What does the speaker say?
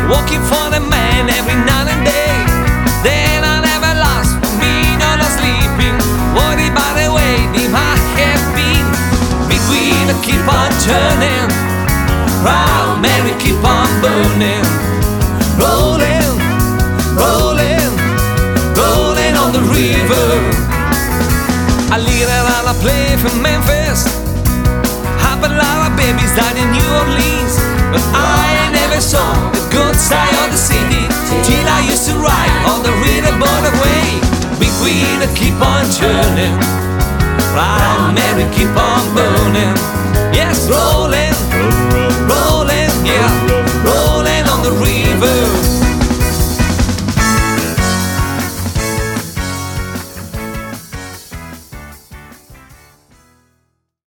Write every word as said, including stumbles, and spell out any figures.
walking for the man every night and day. Then I never lost me, no, not sleeping, worried about the way the I have been. Big wheel keep on turning, proud Mary keep on burning, rolling, rolling, rolling on the river. I live around a place from Memphis, half a lot of babies died in New Orleans, but I never saw the good side of the city till I used to ride on the riverboat away. Big wheel keep on turning, Proud Mary keep on burning, yes, rolling.